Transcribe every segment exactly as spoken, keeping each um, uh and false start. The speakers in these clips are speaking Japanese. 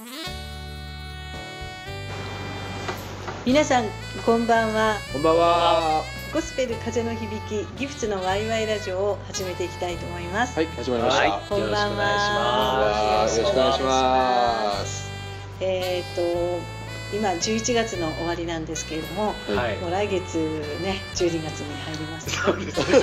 皆さんこんばんは。 こんばんは。 ゴスペル風の響きギフツのワイワイラジオを始めていきたいと思います。 はい、始まりました。 はい、こんばんは。 よろしくお願いします。 えっと今じゅういちがつの終わりなんですけれども、はい、もう来月ねじゅうにがつに入ります。そうですね。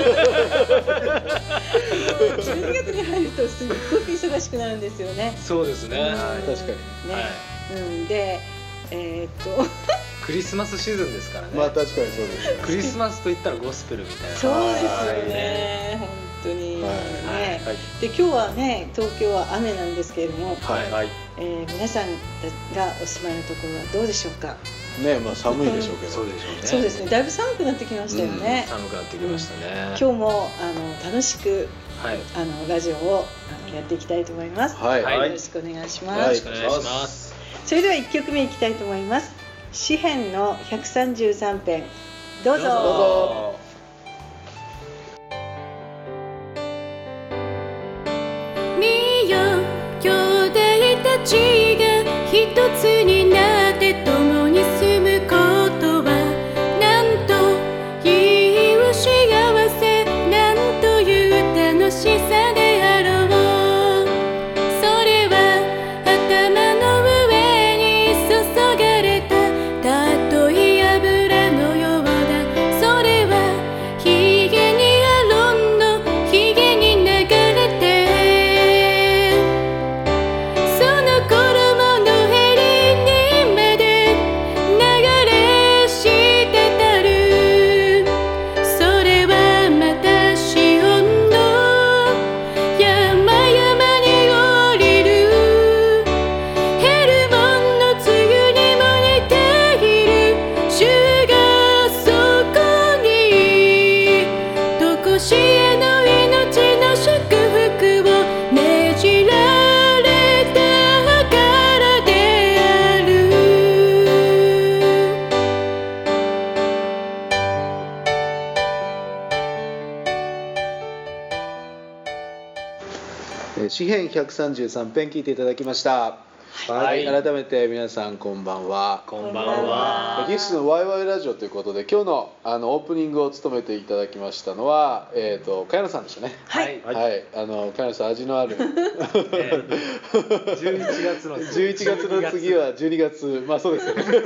じゅうにがつに入るとすっごく忙しくなるんですよね。 そうですね。 確かに。 ね。はい、うんでえっと。 クリスマスシーズンですからね。 まあ確かにそうです、ね。 クリスマスといったらゴスペルみたいな。 そうですよね。本当に、はいねはい、で今日はね東京は雨なんですけれども、はいはいえー、皆さんがお住まいのところはどうでしょうか。 ねまあ寒いでしょうけど。 そうでしょうね。 そうですね。だいぶ寒くなってきましたよね。 うん、寒くなってきましたね。 うん、今日もあの楽しく、はい、あのラジオをやっていきたいと思います。はい、よろしくお願いします。 よろしくお願いします。 それではいっきょくめいきたいと思います。詩編のひゃくさんじゅうさん編どうぞ。どうぞ。 見よ兄弟たちが一つになって共に住むことはなんという幸せ、なんという楽しさであろう。それは頭の上に注がれたたとえ油のようだ。それはひげにアロンのひげに流れて、その衣のへりにまで流れしてたる。それはまたシオンの山々に降りるヘルモンの露にも似ている。主がそこにとこしえの命の祝福を命じられたからである。 えー詩編ひゃくさんじゅうさん編聞いていただきました。はい、改めて皆さんこんばんは。 こんばんは。 ギフツのワイワイラジオということで今日のあのオープニングを務めていただきましたのはえっ、ー、と茅野さんでしたね。 はいはい、はい、あの茅野さん味のある、 えー、じゅういちがつのじゅういちがつの次はじゅうにがつ、まあそうですよね。こ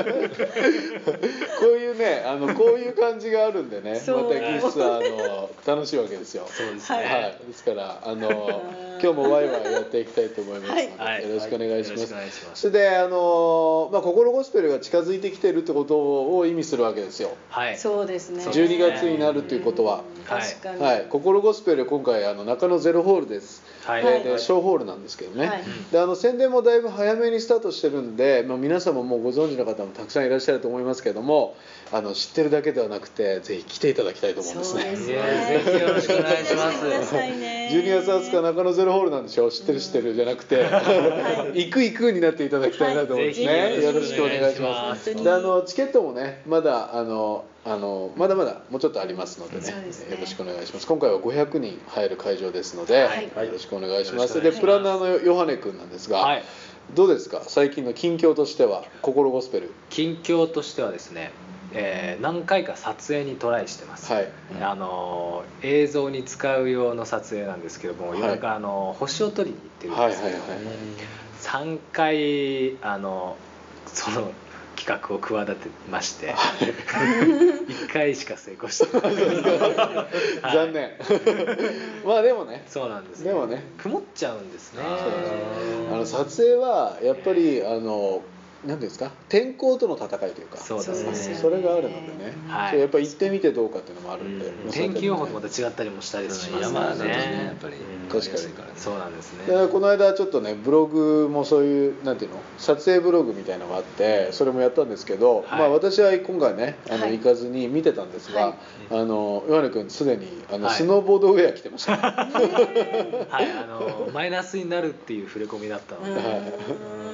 ういうねあのこういう感じがあるんでね、またギフツはあの楽しいわけですよ。 そうですね。 はい、ですからあの今日もワイワイやっていきたいと思いますので、はい、よろしくお願いします。はい、それであの、まあ、心ゴスペルが近づいてきているってことを意味するわけですよ。 はい、そうですね。 じゅうにがつになるということは、 確かに、 はい、心ゴスペル今回あの中野ゼロホールです。はい、で小ホールなんですけどね、はい、であの宣伝もだいぶ早めにスタートしてるんで、まあ、皆さんももうご存知の方もたくさんいらっしゃると思いますけども、あの知ってるだけではなくてぜひ来ていただきたいと思うんですね。 そうですね。ぜひよろしくお願いします。 じゅうにがつはつか中野ゼロホールなんでしょ。知ってる知ってるじゃなくて、はい、行く行くになっていただきたいなと思うんですね。はい、よろしくお願いします。であのチケットもねまだあのあのまだまだもうちょっとありますので ね, でねよろしくお願いします。今回はごひゃくにん入る会場ですので、はい、よろしくお願いします。でプランナーのヨハネ君なんですが、はい、どうですか最近の近況としては心ゴスペル。 近況としてはですね、えー、何回か撮影にトライしてます。はい、あの映像に使う用の撮影なんですけども、はい、夜中あの星を撮りに行ってるんですけど、はいはいはい、さんかいあのその企画を企てましていっかいしか成功してない残念まあでもねそうなんですね。 でもね曇っちゃうんですね。 あの撮影はやっぱりあの何ですか天候との戦いというか、 そうですね、 それがあるのでね、はい、やっぱり行ってみてどうかっていうのもあるんで、 うん、天気予報とまた違ったりもしたりしますからね、やっぱり確かにそうなんですね。 だからこの間ちょっとねブログもそういうなんていうの撮影ブログみたいなのがあってそれもやったんですけど、はい、まあ私は今回ねあの行かずに見てたんですが、はい、あのヨハネ君すでにあの、はい、スノーボードウェア着てましたねはい、 あのマイナスになるっていう触れ込みだったので、はい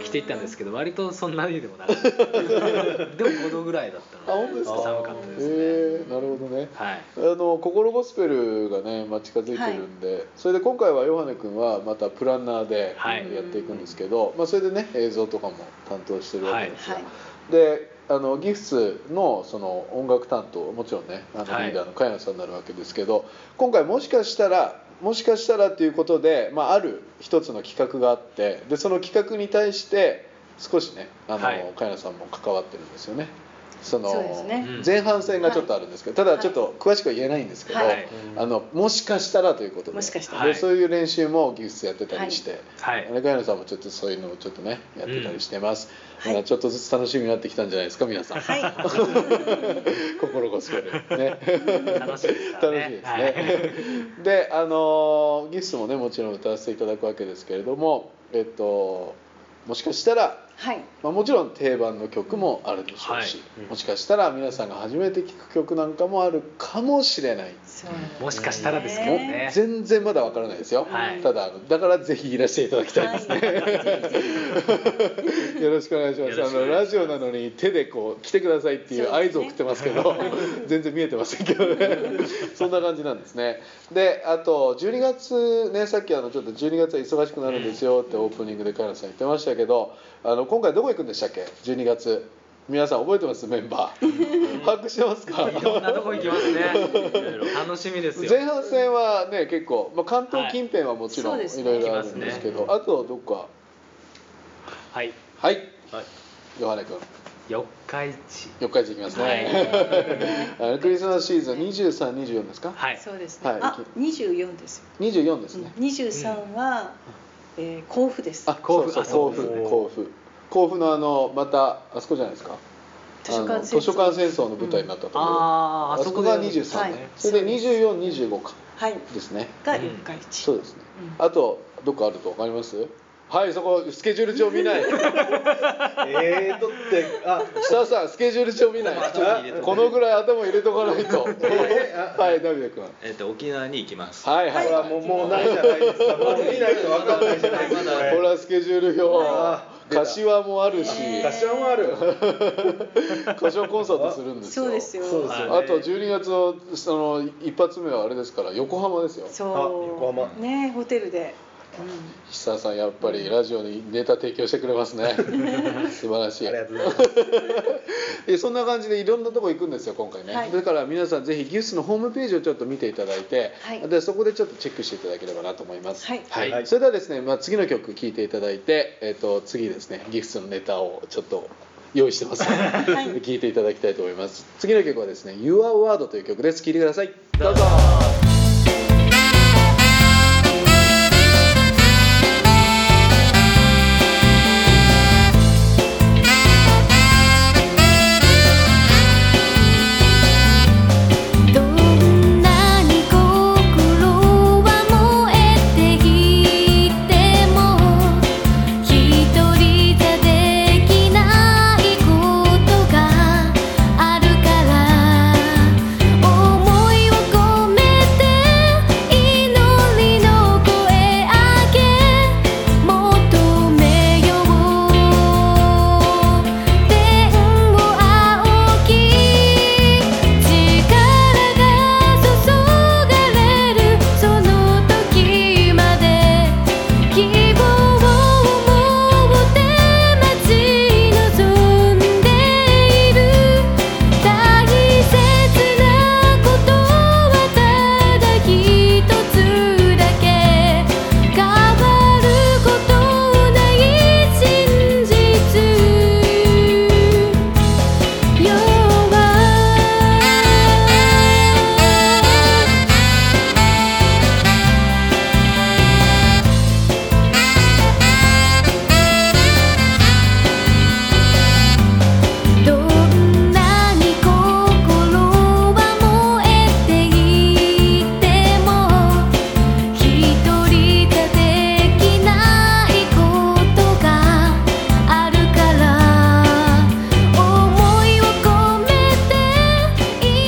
着ていったんですけど、割とそんなにでもなかったでもごどぐらいだったので寒かったですね。 えー、なるほどね、 はい、 あの心ゴスペルがね、まあ、近づいてるんで、はい、それで今回はヨハネ君はまたプランナーでやっていくんですけど、はい、まあ、それでね映像とかも担当してるわけですよ、はい、であのギフス の, その音楽担当もちろんねあのリーダーの茅野さんになるわけですけど、はい、今回もしかしたらもしかしたらということで、まあ、ある一つの企画があって、でその企画に対して少しねあの、はい、茅野さんも関わってるんですよね。そのそうですね、 前半戦がちょっとあるんですけど、はい、ただちょっと詳しくは言えないんですけど、はい、あのもしかしたらということで、 もしかしたらでそういう練習もギフスやってたりして、 はい、 茅野さんもちょっとそういうのをちょっとねやってたりしてます、うん、ちょっとずつ楽しみになってきたんじゃないですか皆さん、はい、心ゴスペルね楽しいですからね。楽しいですね、はい、 であのギフスもねもちろん歌わせていただくわけですけれども、えっともしかしたら、はい、まあ、もちろん定番の曲もあるでしょうし、はい、もしかしたら皆さんが初めて聴く曲なんかもあるかもしれない。 もしかしたらですけどね、 全然まだわからないですよ、はい、ただだからぜひいらしていただきたいですね、はい、よろしくお願いします。あのラジオなのに手でこう来てくださいっていう合図を送ってますけど、ね、全然見えてませんけどねそんな感じなんですね。であとじゅうにがつね、さっきあのちょっとじゅうにがつは忙しくなるんですよってオープニングで茅野さん言ってましたけど、あの今回どこ行くんでしたっけ。じゅうにがつ皆さん覚えてます？メンバー把握してますか？ いろんなとこ行きますね楽しみですよ。 前半戦はね結構、まあ、関東近辺はもちろん、はい、いろいろあるんですけど、ね、あとどっかはいはい、はい、ヨハネ君四日市四日市行きますね、はい、あのクリスマスシーズンにじゅうさん、にじゅうよんですか？ はい、そうですね、はい、あ、にじゅうよんですよ。 にじゅうよんですね、 にじゅうさんは、うん、えー、甲府です。 あ、甲府、そうそう甲府、甲府甲府のあのまたあそこじゃないですか、 図書館図書館戦争の舞台になったところ、うん、あ, あそこがにじゅうさんね、はい、それでにじゅうよん、にじゅうごか、はい、ですねが四日市、 そうですね、うん、あとどこあると分かります？はい、そこスケジュール帳見ないえーとってあ北さんスケジュール帳見ないこのぐらい頭入れとかないとえー、はいダビデ君、 えー、と沖縄に行きます。 はいはい、 はい、もうもうないじゃないですかもう見ないと分かんないじゃないですかほらスケジュール表柏もあるし、 柏もある柏コンサートするんですよ。 そうですよ。 あとじゅうにがつのその一発目はあれですから横浜ですよ。 そう横浜ね、ホテルで、 うん、久田さんやっぱりラジオにネタ提供してくれますね素晴らしい。 ありがとうございますそんな感じでいろんなとこ行くんですよ今回ね、はい、だから皆さんぜひギフスのホームページをちょっと見ていただいて、はい、でそこでちょっとチェックしていただければなと思います、はいはいはい、それではですね、まあ、次の曲聴いていただいて、えー、と次ですねギフスのネタをちょっと用意してますので、はい、聴いていただきたいと思います。次の曲はですね Your Word という曲です。聴いてください。どうぞ。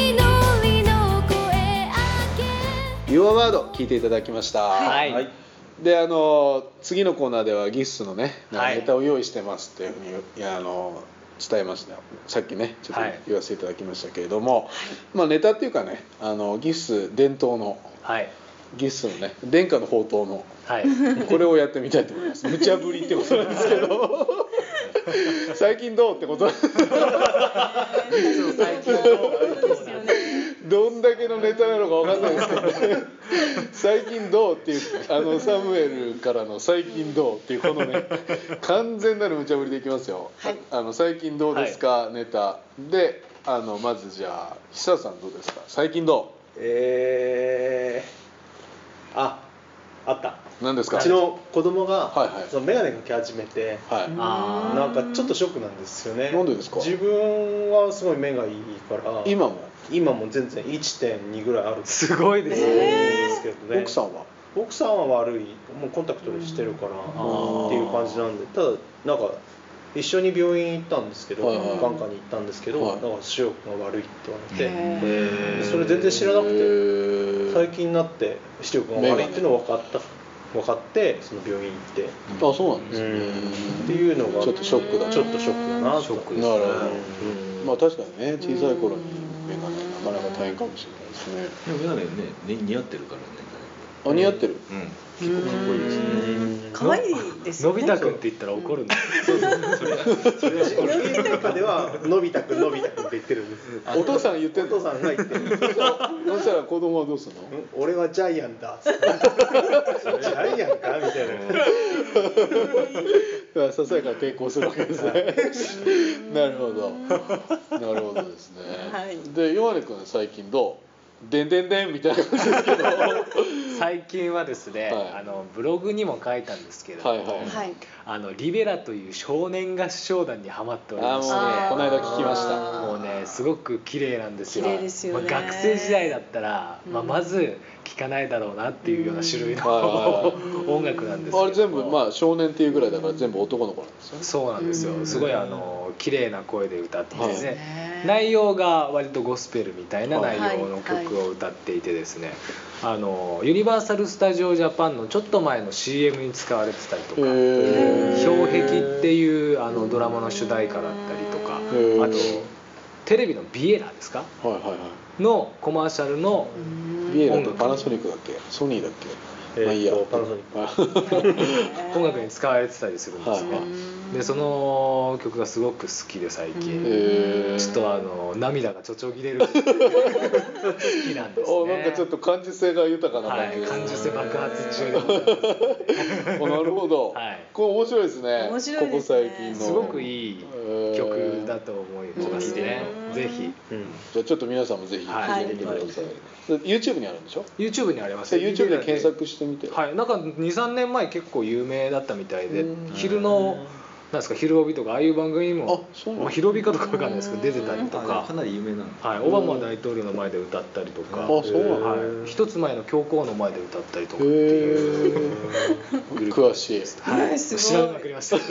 聞いていただきました。はい、はい、 であの次のコーナーではギスのねネタを用意してますっていうふうに、いやあの伝えました。さっきねちょっと言わせていただきましたけれども、はい、まあネタっていうかね、あのギス伝統の、はい、ギスのね殿下の宝刀の、はい、これをやってみたいと思います。無茶ぶりってことなんですけど最近どうってことなんですけど最近どうどんだけのネタなのか分かんないですけどね最近どうっていうあのサムエルからの最近どうっていうこのね完全なる無茶ぶりでいきますよ、はい、あの最近どうですか、はい、ネタで、あのまずじゃあ久さんどうですか、最近どう？ えー、ああった何ですか？ うちの子供が、はいはい、そのメガネかけ始めて、はい、なんかちょっとショックなんですよね。 なんでですか？ 自分はすごい目がいいから今も今も全然 いってんに ぐらいある。 すごいですね、 えー、ですけどね。 奥さんは奥さんは悪い、もうコンタクトにしてるからっていう感じなんで、ただなんか一緒に病院行ったんですけど、眼科に行ったんですけど、なんか視力が悪いって言われて、それ全然知らなくて、最近になって視力が悪いっていうのが分かった分かってその病院行って、 あ、そうなんですね、 っていうのがちょっとショックだ、 ちょっとショックだな。 ショックですね。 まあ確かにね、小さい頃にメガネなかなか大変かもしれないですね。 でもメガネね似合ってるからね。 あ、似合ってる。 うん。結構かっこいいですね。 可愛いですよね。 のび太くんって言ったら怒るんだ。 そうそう。それそれのび太ではのび太くんのび太くんって言ってるんです。 お父さん言ってんの？ お父さんが言ってる。 そしたら子供はどうするの？ 俺はジャイアンだ。ジャイアンかみたいな。ささやかな抵抗するわけですね。なるほど。なるほどですね。はい。で、ヨハネ君最近どう？でんでんでんみたいな感じですけど最近はですね、はい、あのブログにも書いたんですけれども、はいはい、あのリベラという少年合唱団にハマっておりまして、 あ、もうね、この間聞きました。 もうねすごく綺麗なんですよ。 綺麗ですよね。 まあ、学生時代だったら、まあ、まず聴かないだろうなっていうような種類の、うん、音楽なんですけど、 あれ全部まあ少年っていうぐらいだから全部男の子なんですよね。 そうなんですよ。すごいあの綺麗な声で歌っていてですね、はい、内容が割とゴスペルみたいな内容の曲を歌っていてですね、あのユニバーサル・スタジオ・ジャパンのちょっと前の シーエム に使われてたりとか、氷壁っていうあのドラマの主題歌だったりとか、あとテレビのビエラですか、はいはいはい、のコマーシャルのビエラってパナソニックだっけ、ソニーだっけ、 えー、まあいいや、パナソニック音楽に使われてたりするんですね、はいはい、でその曲がすごく好きで最近ちょっとあの涙がちょちょぎれる好きなんですね。 なんかちょっと感受性が豊かな感じ、はい、感受性爆発中でなるほど、はい、これ面白いですね。 面白いですね。 ここ最近のすごくいい曲だと思いますね。ぜひ、うん、 じゃあちょっと皆さんもぜひ聴いてみてください、はい、YouTube にあるんでしょ？ YouTube にあります。 YouTube で検索してみて。 はい、なんか にさんねんまえ結構有名だったみたいで、昼のなんですか、昼帯とかああいう番組にも、まあ、昼帯かとかわかんないですけど出てたりとか、 かなり有名なの、 はい、オバマ大統領の前で歌ったりとか、 あ、そうなんだ、 はい、一つ前の教皇の前で歌ったりとかっていう詳しい、 はい、調べまくりました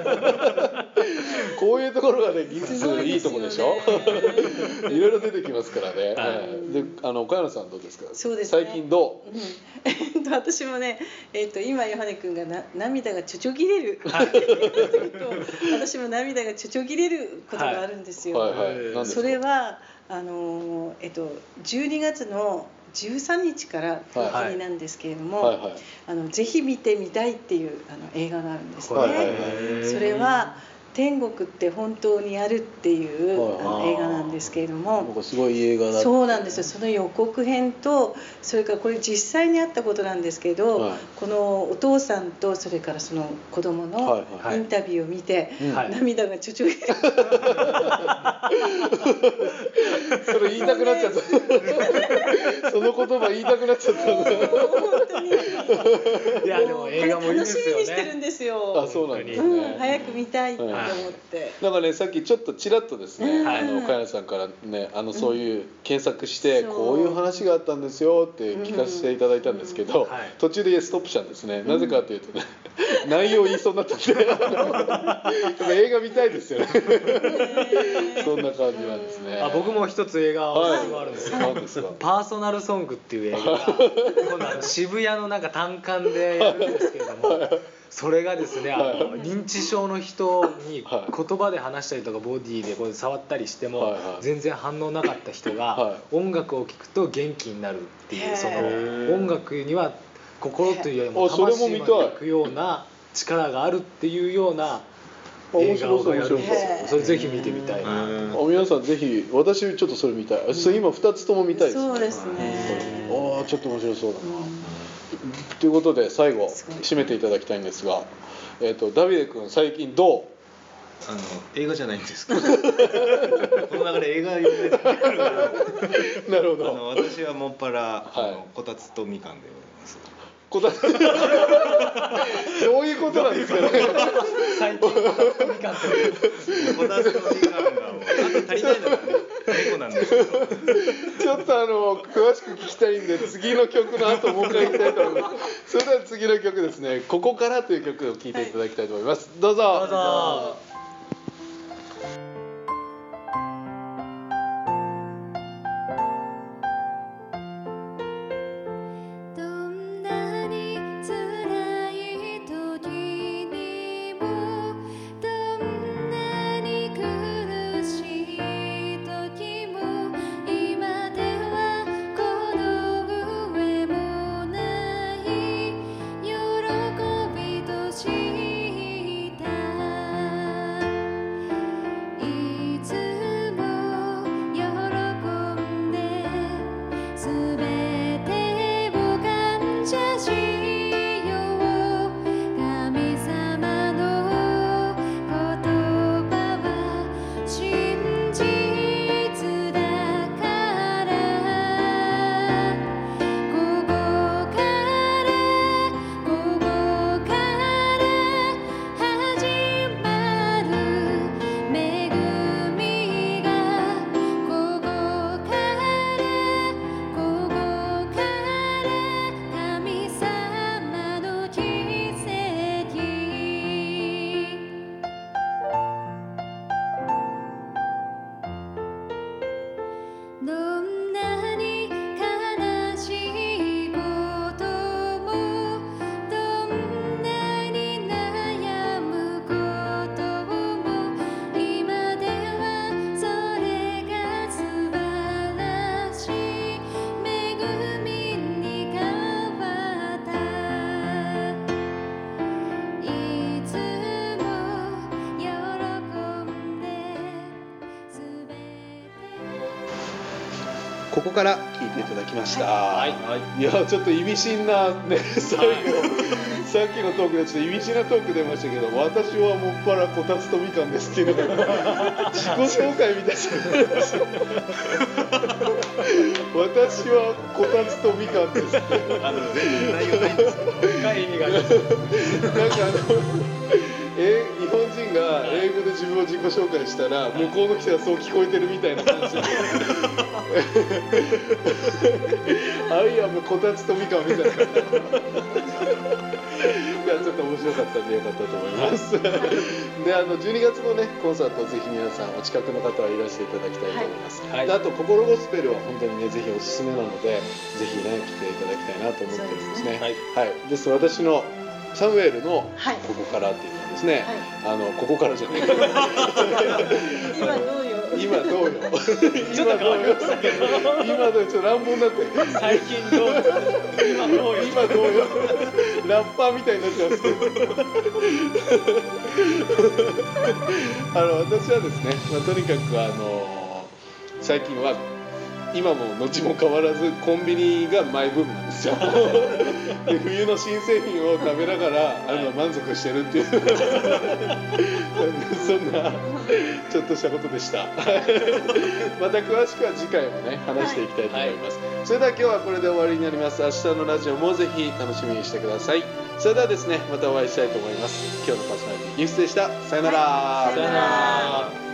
こういうところがね技術いいとこでしょいろいろ出てきますからね、はい、で、あの岡山さんどうですか？ そうですね、 最近どう？ うん、私もね、えー、と今ヨハネ君がな涙がちょちょぎれる私も涙がちょちょぎれることがあるんですよ、はいはいはい、それはあの、えっと、じゅうにがつのじゅうさんにちから公開なんですけれども、はいはい、あのぜひ見てみたいっていうあの映画があるんですね、はいはいはい、それは天国って本当にあるっていう、はい、あの映画なんですけれども、 なんかすごいいい映画だ。 そうなんですよ。その予告編と、それからこれ実際にあったことなんですけど、はい、このお父さんとそれからその子供のインタビューを見て、はいはい、涙がちょちょぎれるそれ言いたくなっちゃったその言葉言いたくなっちゃった本当にいやでも映画もいいですよね。 楽しみにしてるんですよ。 あ、そうなんですね、 うん、早く見たいっていう思って。 なんかねさっきちょっとちらっとですね、あの茅野さんからねあのそういう検索してこういう話があったんですよって聞かせていただいたんですけど、途中でストップしたんですね。なぜかというとね内容言いそうになったんで映画見たいですよね。そんな感じなんですね。 あ、僕も一つ映画おすすめあるんですよ。 何ですか？ パーソナルソングっていう映画が今度あの渋谷のなんか単館でやるんですけれども、それがですね、あの認知症の人に言葉で話したりとかボディでこう触ったりしても全然反応なかった人が音楽を聴くと元気になるっていう、その音楽には心というよりも魂までいくような力があるっていうような映画をやるんですよ。それぜひ見てみたいな。 皆さんぜひ、私ちょっとそれ見たい。それ今ふたつとも見たいですね。 そうですね。 ああ、ちょっと面白そうだな。ということで最後締めていただきたいんですが、えっとダビデ君最近どう？ あの映画じゃないんですけどこの流れ映画読んでたからなるほど。 あの私はもっぱら、はい、あのこたつとみかんでおります。 こたつどういうことなんですかね。 最近こたつとみかんってこたつとみかんがもうあと足りないのがね猫なんですけどちょっとあの詳しく聞きたいんで次の曲の後もう一回いきたいと思います。それでは次の曲ですね、ここからという曲を聴いていただきたいと思います。どうぞ。 どうぞ。 ここから聞いていただきました。はいはい、いやちょっと意味深なね最後、はい、さっきのトークでちょっと意味深なトーク出ましたけど、私はもっぱらこたつとみかんですっていうのが自己紹介みたいな私はこたつとみかんですってあの全然内容ないんですけど深い意味がありますなんかあのえ日本人が英語で自分を自己紹介したら向こうの人がそう聞こえてるみたいな感じでアイアムこたつとみかんみたいな感じいやちょっと面白かったんでよかったと思いますであのじゅうにがつのねコンサートをぜひ皆さんお近くの方はいらしていただきたいと思います、はい、であと心ゴスペルは本当にねぜひおすすめなのでぜひね来ていただきたいなと思ってるんですね。はい、はい、です私のサムエルのここからっていうのはですね、はい、あのここからじゃない今どうよ今どうよ今どうよ今どうよちょっと乱暴になって最近どうよ今どうよ今どうよラッパーみたいになってますけどあの私はですね、まあ、とにかくあの最近は今も後も変わらずコンビニがマイブームなんですよで冬の新製品を食べながらあの満足してるっていうそんなちょっとしたことでしたまた詳しくは次回もね話していきたいと思います、はいはい、それでは今日はこれで終わりになります。明日のラジオもぜひ楽しみにしてください。 それではですねまたお会いしたいと思います。今日のパーソナリティギフスでした。さよなら、 はい、さよなら。